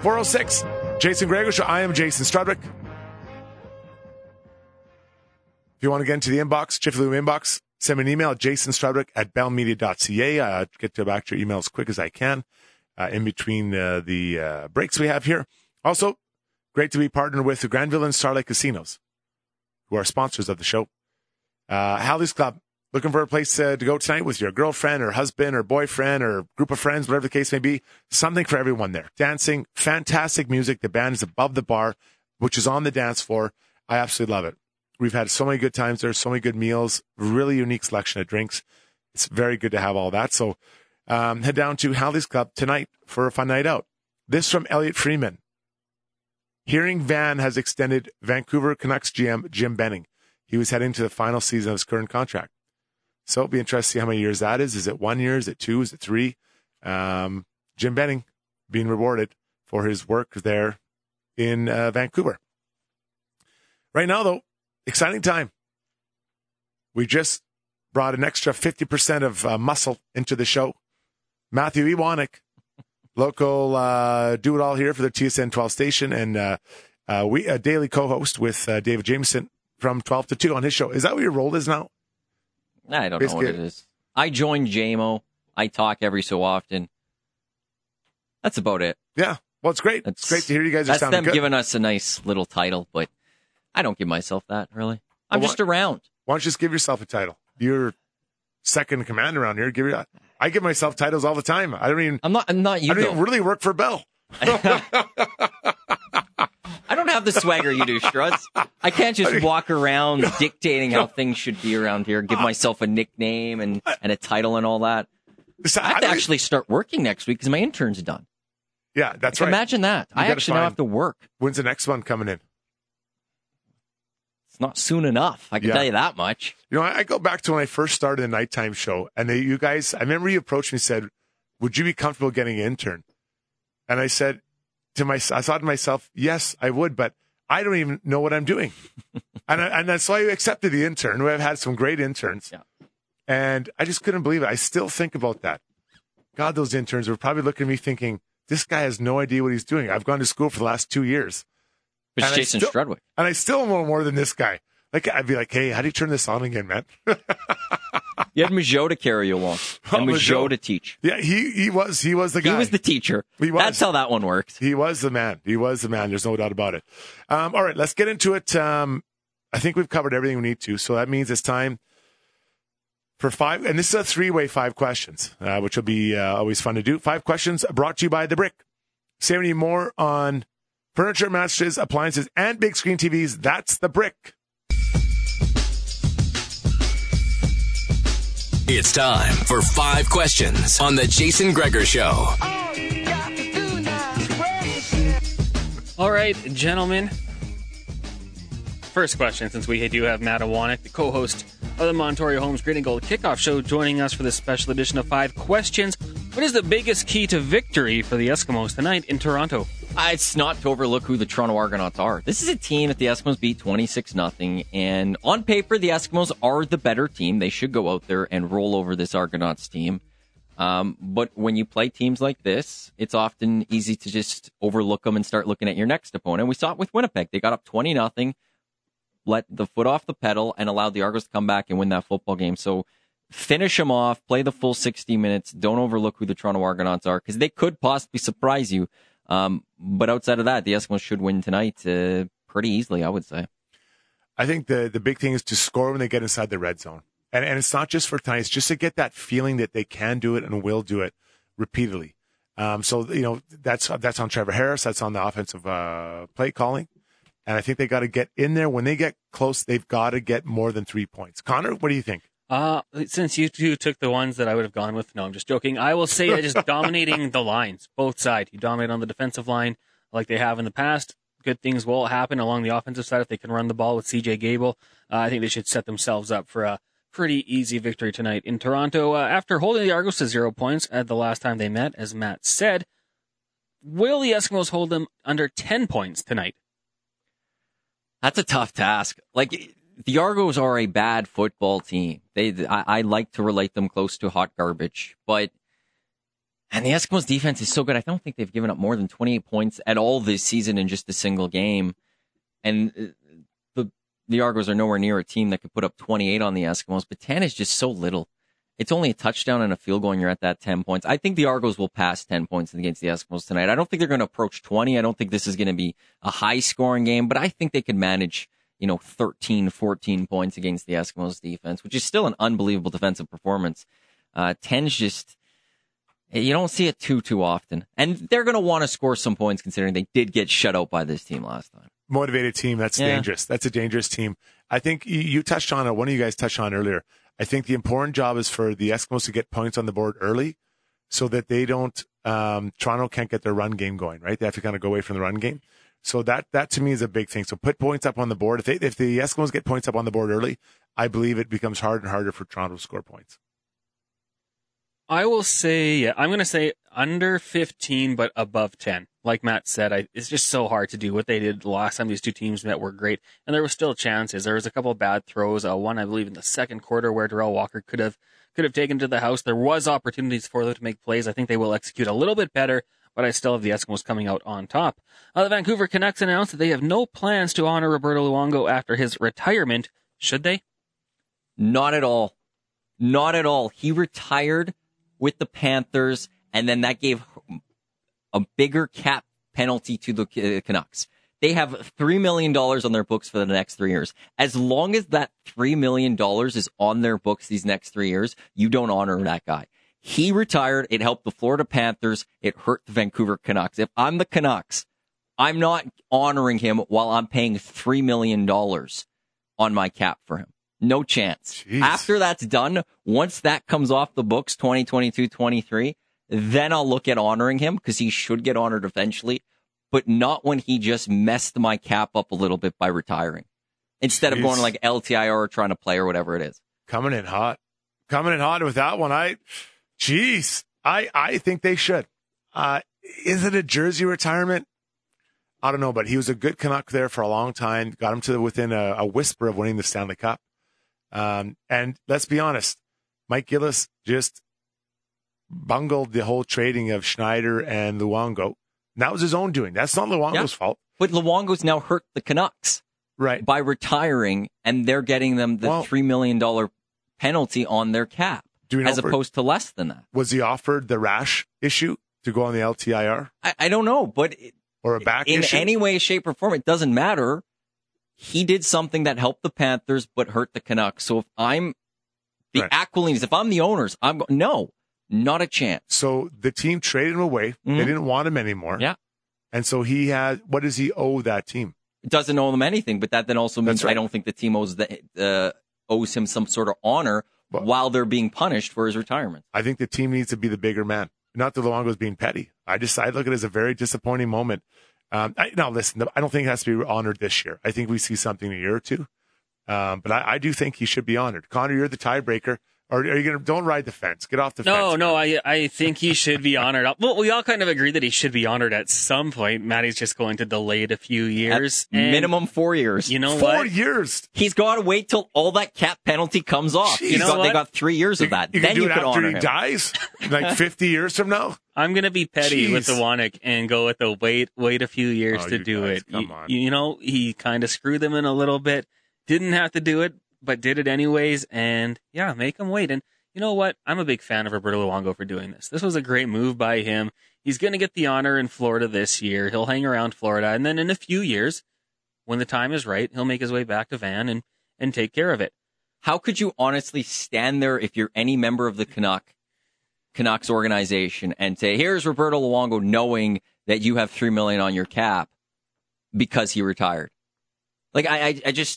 406. Jason Gregor Show. I am Jason Strudwick. If you want to get into the inbox, Jiffy Lube inbox, send me an email at jasonstrudwick@bellmedia.ca. Get back to your email as quick as I can in between the breaks we have here. Also, great to be partnered with the Granville and Starlight Casinos, who are sponsors of the show. Halley's Club, looking for a place to go tonight with your girlfriend or husband or boyfriend or group of friends, whatever the case may be. Something for everyone there. Dancing, fantastic music. The band is above the bar, which is on the dance floor. I absolutely love it. We've had so many good times there, so many good meals, really unique selection of drinks. It's very good to have all that. So head down to Halley's Club tonight for a fun night out. This from Elliot Freeman. Hearing Van has extended Vancouver Canucks GM Jim Benning. He was heading to the final season of his current contract. So it'll be interesting to see how many years that is. Is it 1 year? Is it 2? Is it 3? Jim Benning being rewarded for his work there in Vancouver. Right now, though, exciting time. We just brought an extra 50% of muscle into the show. Matthew Iwanek, local do-it-all here for the TSN 12 station, and we a daily co-host with David Jameson from 12 to 2 on his show. Is that what your role is now? I don't know what it is. I joined JMO. I talk every so often. That's about it. Yeah. Well, it's great. It's great to hear you guys are sounding good. That's them giving us a nice little title, but I don't give myself that, really. I'm just around. Why don't you just give yourself a title? You're second in command around here. I give myself titles all the time. I'm not you. I don't even really work for Bell. I don't have the swagger you do, Struts. I can't just walk around dictating how things should be around here, give myself a nickname and a title and all that. I have to actually start working next week because my intern's done. Yeah, that's right. Imagine that. I actually now have to work. When's the next one coming in? It's not soon enough. I can tell you that much. You know, I go back to when I first started the nighttime show, and you guys, I remember you approached me and said, would you be comfortable getting an intern? And I said I thought to myself, yes, I would, but I don't even know what I'm doing. and that's why I accepted the intern. We've had some great interns. Yeah. And I just couldn't believe it. I still think about that. God, those interns were probably looking at me thinking, this guy has no idea what he's doing. I've gone to school for the last 2 years. It's Jason Strudwick. And I still know more than this guy. Like, I'd be like, hey, how do you turn this on again, man? You had Mijo to carry you along. And Mijo to teach. Yeah, he was the guy. He was the teacher. That's how that one works. He was the man. There's no doubt about it. All right, let's get into it. I think we've covered everything we need to. So that means it's time for 5. And this is a 3-way 5 questions, which will be always fun to do. 5 questions brought to you by The Brick. Say any more on furniture, mattresses, appliances, and big screen TVs. That's The Brick. It's time for 5 questions on the Jason Gregor Show. All right, gentlemen. First question, since we do have Matt Iwanek, the co-host of the Montorio Homes Green and Gold Kickoff Show, joining us for this special edition of 5 questions. What is the biggest key to victory for the Eskimos tonight in Toronto? It's not to overlook who the Toronto Argonauts are. This is a team that the Eskimos beat 26-0, and on paper, the Eskimos are the better team. They should go out there and roll over this Argonauts team. But when you play teams like this, it's often easy to just overlook them and start looking at your next opponent. We saw it with Winnipeg. They got up 20-0, let the foot off the pedal, and allowed the Argos to come back and win that football game. So finish them off, play the full 60 minutes. Don't overlook who the Toronto Argonauts are, because they could possibly surprise you. But outside of that, the Eskimos should win tonight pretty easily, I would say. I think the big thing is to score when they get inside the red zone. And it's not just for tonight. It's just to get that feeling that they can do it and will do it repeatedly. So, you know, that's on Trevor Harris. That's on the offensive play calling. And I think they got to get in there. When they get close, they've got to get more than 3 points. Connor, what do you think? Since you two took the ones that I would have gone with, no, I'm just joking. I will say just dominating the lines, both sides. You dominate on the defensive line like they have in the past. Good things will happen along the offensive side if they can run the ball with CJ Gable. I think they should set themselves up for a pretty easy victory tonight in Toronto. After holding the Argos to 0 points at the last time they met, as Matt said, will the Eskimos hold them under 10 points tonight? That's a tough task. Like, the Argos are a bad football team. I like to relate them close to hot garbage, but And the Eskimos defense is so good. I don't think they've given up more than 28 points at all this season in just a single game. And the Argos are nowhere near a team that could put up 28 on the Eskimos, but 10 is just so little. It's only a touchdown and a field goal, and you're at that 10 points. I think the Argos will pass 10 points against the Eskimos tonight. I don't think they're going to approach 20. I don't think this is going to be a high-scoring game, but I think they could manage, 13, 14 points against the Eskimos defense, which is still an unbelievable defensive performance. 10's just, you don't see it too often. And they're going to want to score some points considering they did get shut out by this team last time. Motivated team, that's dangerous. That's a dangerous team. I think you touched on it, one of you guys touched on earlier. I think the important job is for the Eskimos to get points on the board early so that they don't, Toronto can't get their run game going, right? They have to kind of go away from the run game. So that to me is a big thing. So put points up on the board. If the Eskimos get points up on the board early, I believe it becomes harder and harder for Toronto to score points. I will say, I'm going to say under 15, but above 10. Like Matt said, it's just so hard to do. What they did the last time these two teams met were great, and there were still chances. There was a couple of bad throws. One, I believe, in the second quarter where Darrell Walker could have taken to the house. There was opportunities for them to make plays. I think they will execute a little bit better, but I still have the Eskimos coming out on top. The Vancouver Canucks announced that they have no plans to honor Roberto Luongo after his retirement. Should they? Not at all. Not at all. He retired with the Panthers, and then that gave a bigger cap penalty to the Canucks. They have $3 million on their books for the next 3 years. As long as that $3 million is on their books these next 3 years, you don't honor that guy. He retired. It helped the Florida Panthers. It hurt the Vancouver Canucks. If I'm the Canucks, I'm not honoring him while I'm paying $3 million on my cap for him. No chance. Jeez. After that's done, once that comes off the books, 2022-23, then I'll look at honoring him because he should get honored eventually, but not when he just messed my cap up a little bit by retiring instead of going like LTIR or trying to play or whatever it is. Coming in hot with that one. I think they should. Is it a jersey retirement? I don't know, but he was a good Canuck there for a long time. Got him to within a whisper of winning the Stanley Cup. And let's be honest, Mike Gillis just bungled the whole trading of Schneider and Luongo. And that was his own doing. That's not Luongo's fault. But Luongo's now hurt the Canucks right by retiring, and they're getting them the $3 million penalty on their cap, as opposed to less than that. Was he offered the rash issue to go on the LTIR? I don't know, but or a back in issue? any way, shape, or form, it doesn't matter. He did something that helped the Panthers but hurt the Canucks. So if I'm the Aquilines, if I'm the owners, no, not a chance. So the team traded him away. Mm-hmm. They didn't want him anymore. Yeah. And so what does he owe that team? It doesn't owe them anything, but that then also means I don't think the team owes him some sort of honor while they're being punished for his retirement. I think the team needs to be the bigger man. Not that Luongo's being petty. I look at it as a very disappointing moment. Now, listen, I don't think it has to be honored this year. I think we see something in a year or two. But I do think he should be honored. Connor, you're the tiebreaker. Or are you going to, don't ride the fence. Get off the fence. No, I think he should be honored. Well, we all kind of agree that he should be honored at some point. Matty's just going to delay it a few years. Minimum 4 years. You know 4 years. He's got to wait till all that cap penalty comes off. Jeez. They got 3 years of that. You then can do you it could after honor he him. dies? Like 50 years from now? I'm going to be petty with the Wannick and go with the wait a few years to do it. Come on. He kind of screwed them in a little bit. Didn't have to do it, but did it anyways. And yeah, make him wait. And you know what? I'm a big fan of Roberto Luongo for doing this. This was a great move by him. He's going to get the honor in Florida this year. He'll hang around Florida. And then in a few years, when the time is right, he'll make his way back to Van and take care of it. How could you honestly stand there if you're any member of the Canucks organization and say, here's Roberto Luongo, knowing that you have $3 million on your cap because he retired? Like, I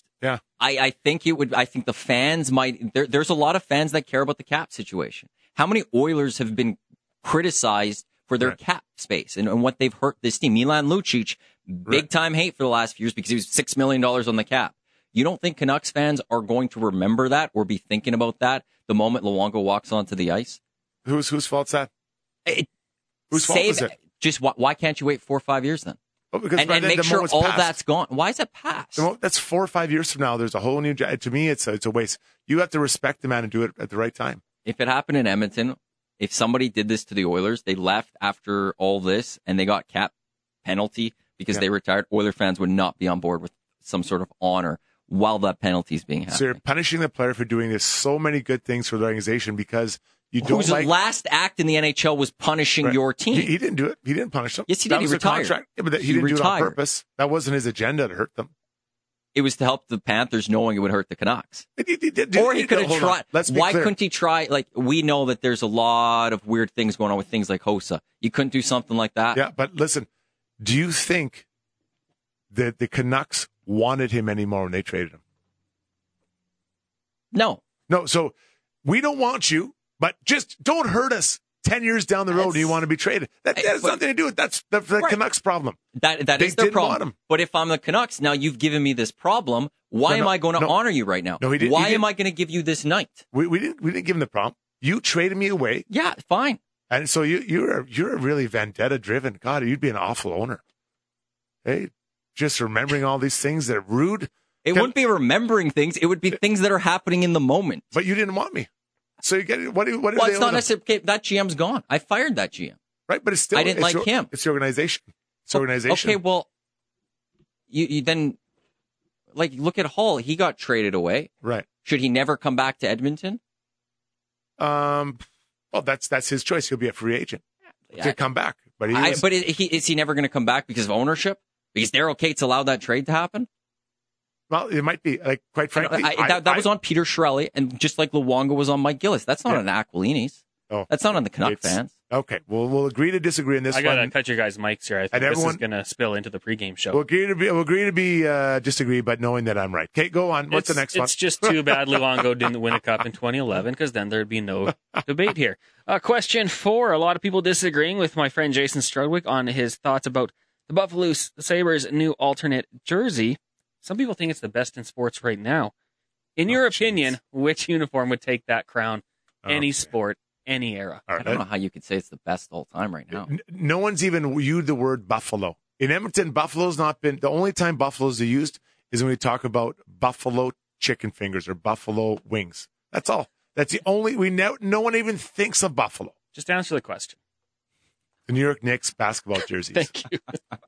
think I think the fans might, there's a lot of fans that care about the cap situation. How many Oilers have been criticized for their cap space and what they've hurt this team? Milan Lucic, big time hate for the last few years because he was $6 million on the cap. You don't think Canucks fans are going to remember that or be thinking about that the moment Luongo walks onto the ice? Whose fault's that? Whose fault is it? Just why can't you wait 4 or 5 years then? Well, because and make sure all that's gone. Why is it past? That's 4 or 5 years from now. There's a whole new. To me, it's a waste. You have to respect the man and do it at the right time. If it happened in Edmonton, if somebody did this to the Oilers, they left after all this and they got cap penalty because they retired, Oiler fans would not be on board with some sort of honor while that penalty is being happened. So you're punishing the player for doing this so many good things for the organization because you don't Whose last act in the NHL was punishing your team. He didn't do it. He didn't punish them. Yes, he did. That He was the retired. contract. Yeah, but he didn't do it on purpose. That wasn't his agenda to hurt them. It was to help the Panthers knowing it would hurt the Canucks. He could have tried. Why couldn't he try? Like, we know that there's a lot of weird things going on with things like Hossa. You couldn't do something like that? Yeah, but listen, do you think that the Canucks wanted him anymore when they traded him? No. No, so we don't want you, but just don't hurt us 10 years down the road and you want to be traded. That has nothing to do with it. That's the Canucks' problem. That is their problem. But if I'm the Canucks, now you've given me this problem. Why am I going to honor you right now? No, he didn't. Why am I going to give you this night? We didn't give him the problem. You traded me away. Yeah, fine. And so you're a really vendetta driven. God, you'd be an awful owner. Hey, just remembering all these things that are rude. It wouldn't be remembering things. It would be things that are happening in the moment. But you didn't want me. So you get what? Well, it's not necessarily. Okay, that GM's gone. I fired that GM. Right, but it's still. I didn't like him. It's the organization. It's the organization. Okay, well, you then, like, look at Hall. He got traded away. Right. Should he never come back to Edmonton? Well, that's his choice. He'll be a free agent to come back. But is he never going to come back because of ownership? Because Daryl Cates allowed that trade to happen? Well, it might be. Like, quite frankly, that was on Peter Chiarelli, and just like Luongo was on Mike Gillis. That's not on Aquilini's. Oh, that's not on the Canuck fans. Okay, well, we'll agree to disagree on this. I gotta cut your guys' mics here. I think this is gonna spill into the pregame show. We'll agree to disagree, but knowing that I'm right. Okay, go on. What's the next one? It's just too bad Luongo didn't win a cup in 2011, because then there'd be no debate here. Question 4. A lot of people disagreeing with my friend Jason Strudwick on his thoughts about the Buffalo Sabres' new alternate jersey. Some people think it's the best in sports right now. In your opinion, which uniform would take that crown? Any sport, any era. I don't know how you could say it's the best all time right now. No one's even used the word Buffalo. In Edmonton, Buffalo's not been, the only time Buffalo's used is when we talk about Buffalo chicken fingers or Buffalo wings. That's all. That's the only, no one even thinks of Buffalo. Just answer the question. The New York Knicks basketball jerseys. Thank you.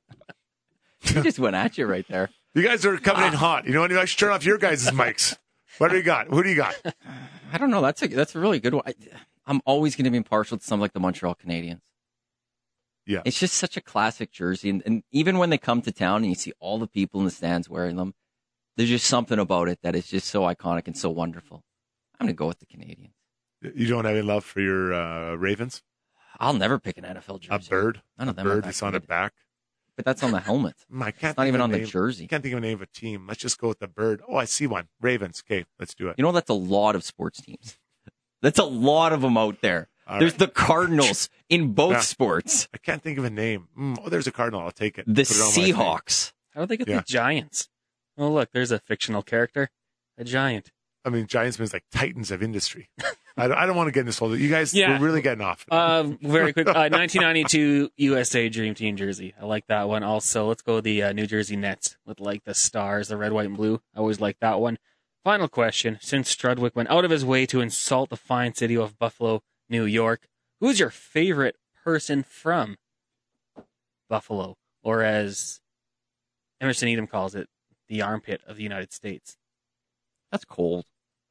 He just went at you right there. You guys are coming in hot. You know what? I should turn off your guys' mics. What do you got? Who do you got? I don't know. That's a really good one. I'm always going to be impartial to something like the Montreal Canadiens. Yeah. It's just such a classic jersey. And even when they come to town and you see all the people in the stands wearing them, there's just something about it that is just so iconic and so wonderful. I'm going to go with the Canadiens. You don't have any love for your Ravens? I'll never pick an NFL jersey. A bird? None of them. A bird that's on the back? But that's on the helmet. It's not even on the jersey. I can't think of a name of a team. Let's just go with the bird. Oh, I see one. Ravens. Okay, let's do it. You know, that's a lot of sports teams. That's a lot of them out there. There's the Cardinals in both sports. I can't think of a name. There's a Cardinal. I'll take it. The Seahawks. How do they get the Giants? Oh, look, there's a fictional character. A giant. I mean, Giants means like titans of industry. I don't want to get in this whole. You guys we're really getting off. Very quick. 1992 USA Dream Team jersey. I like that one. Also, let's go the New Jersey Nets with like the stars, the red, white, and blue. I always like that one. Final question. Since Strudwick went out of his way to insult the fine city of Buffalo, New York, who's your favorite person from Buffalo? Or as Emerson Edom calls it, the armpit of the United States. That's cold.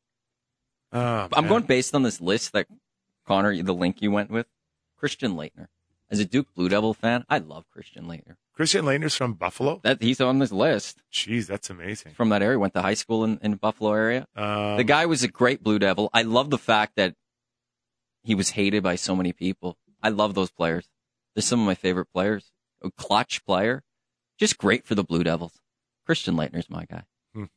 I'm going based on this list that Connor, the link you went with. Christian Laettner. As a Duke Blue Devil fan, I love Christian Laettner. Christian Laettner's from Buffalo? He's on this list. Jeez, that's amazing. From that area. Went to high school in Buffalo area. The guy was a great Blue Devil. I love the fact that he was hated by so many people. I love those players. They're some of my favorite players. A clutch player. Just great for the Blue Devils. Christian Laettner's my guy.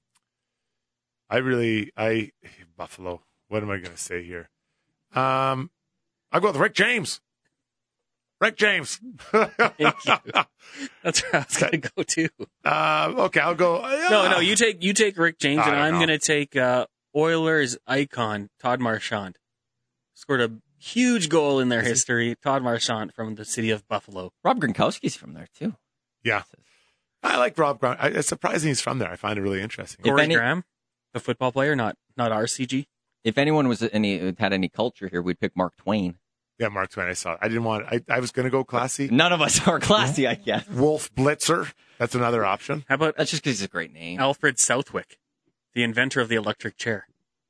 Buffalo. What am I going to say here? I'll go with Rick James. Rick James. Thank you. That's where I was going to go too. Okay, I'll go. No, you take Rick James, and I'm going to take Oilers icon Todd Marchand. Scored a huge goal in their history. Todd Marchand from the city of Buffalo. Rob Gronkowski's from there too. Yeah. I like Rob Gronkowski. It's surprising he's from there. I find it really interesting. Corey Graham, the football player, not RCG. If anyone had any culture here, we'd pick Mark Twain. Yeah, Mark Twain. I saw it. I didn't want. I was going to go classy. None of us are classy, I guess. Wolf Blitzer. That's another option. How about That's just because it's a great name. Alfred Southwick, the inventor of the electric chair?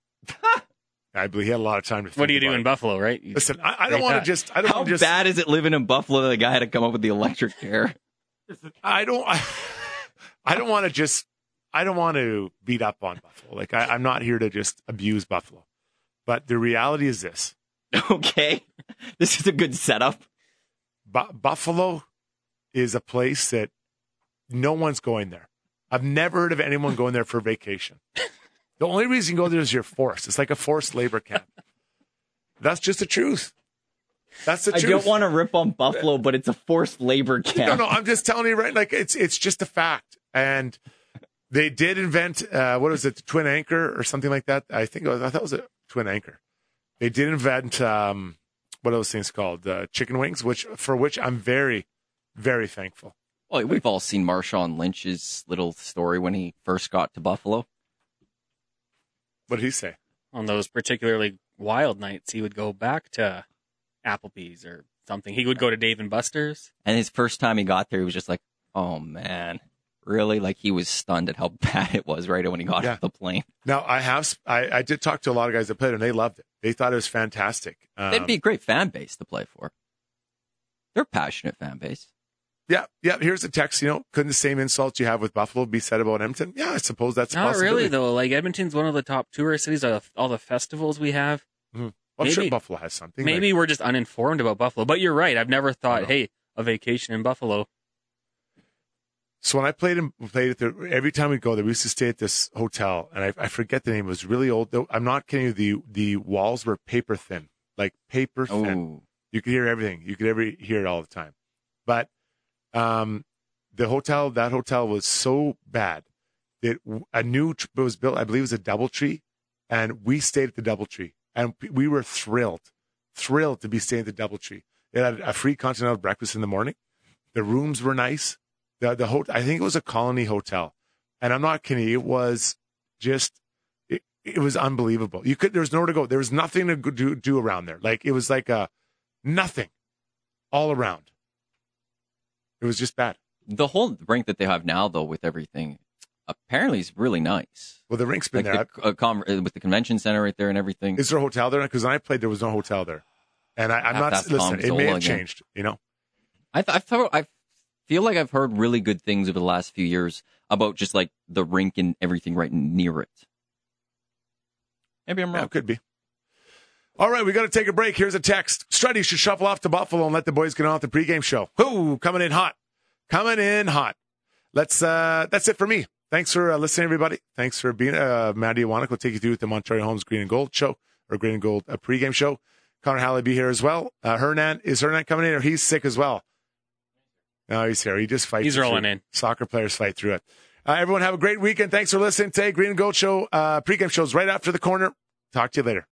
I believe he had a lot of time to think What do you do about in it. Buffalo, right? Listen, I don't want to just. I don't How want to just. bad is it living in Buffalo that the guy had to come up with the electric chair? I don't. I don't want to just. I don't want to beat up on Buffalo. Like I'm not here to just abuse Buffalo, but the reality is this: Okay. This is a good setup. Buffalo is a place that no one's going there. I've never heard of anyone going there for vacation. The only reason you go there is you're forced. It's like a forced labor camp. That's just the truth. That's the I truth. don't want to rip on Buffalo, but it's a forced labor camp. No, I'm just telling you, right? Like it's just a fact. And they did invent what was it, twin anchor or something like that? I thought it was a twin anchor. They did invent what are those things called? Chicken wings, for which I'm very, very thankful. Well, we've all seen Marshawn Lynch's little story when he first got to Buffalo. What did he say? On those particularly wild nights, he would go back to Applebee's or something. He would go to Dave and Buster's. And his first time he got there, he was just like, oh, man. Really? Like he was stunned at how bad it was right when he got off the plane. Now, I did talk to a lot of guys that played, and they loved it. They thought it was fantastic. They'd be a great fan base to play for. They're a passionate fan base. Yeah. Here's the text. Couldn't the same insults you have with Buffalo be said about Edmonton? Yeah, I suppose that's a Not possibility. really, though. Like, Edmonton's one of the top tourist cities of all the festivals we have. Mm-hmm. Well, I'm sure Buffalo has something. Maybe we're just uninformed about Buffalo. But you're right. I've never thought, hey, a vacation in Buffalo. So when I played at every time we go there, we used to stay at this hotel, and I forget the name. It was really old. Though I'm not kidding you. The walls were paper thin, like paper thin. Oh. You could hear everything. You could hear it all the time. But that hotel was so bad that a new was built. I believe it was a DoubleTree, and we stayed at the DoubleTree, and we were thrilled to be staying at the DoubleTree. It had a free continental breakfast in the morning. The rooms were nice. I think it was a Colony Hotel, and I'm not kidding. It was just, it was unbelievable. There was nowhere to go. There was nothing to do around there. Like it was like nothing all around. It was just bad. The whole rink that they have now, though, with everything, apparently is really nice. Well, the rink's been there. With the convention center right there and everything. Is there a hotel there? Because when I played, there was no hotel there. And I'm not, listen, it may have changed, I feel like I've heard really good things over the last few years about just like the rink and everything right near it. Maybe I'm wrong. Yeah, could be. All right, we got to take a break. Here's a text. Struddy should shuffle off to Buffalo and let the boys get on with the pregame show. Ooh, coming in hot. That's it for me. Thanks for listening, everybody. Thanks for being Maddie Iwanek will take you through the Montreal Homes Green and Gold show or Green and Gold pregame show. Connor Halley be here as well. Hernan coming in, or he's sick as well? No, he's here. He just fights. He's rolling in. Soccer players fight through it. Everyone have a great weekend. Thanks for listening today. Green and Gold show pregame shows right after the corner. Talk to you later.